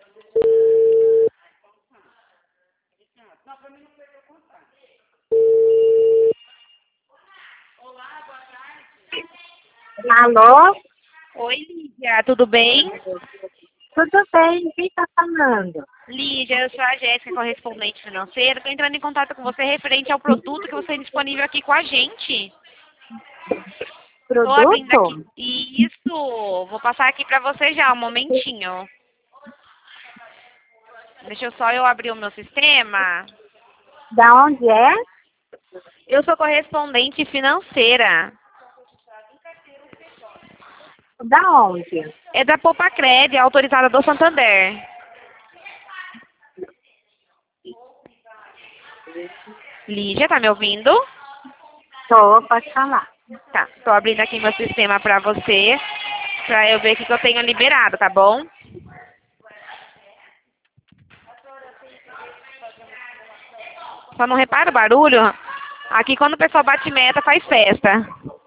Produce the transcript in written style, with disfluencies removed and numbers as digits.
Alô? Oi, Lídia, tudo bem? Tudo bem? Quem está falando? Lídia, eu sou a Jéssica, correspondente financeira. Estou entrando em contato com você referente ao produto que você tem disponível aqui com a gente. Estou abrindo aqui. Produto? Isso! Vou passar aqui para você já, um momentinho. Deixa eu só abrir o meu sistema. Da onde é? Eu sou correspondente financeira. Da onde? É da Popacred, autorizada do Santander. Lídia, tá me ouvindo? Tô, pode falar. Tá, tô abrindo aqui meu sistema pra você, pra eu ver o que eu tenho liberado, tá bom? Só não repara o barulho? Aqui quando o pessoal bate meta, faz festa.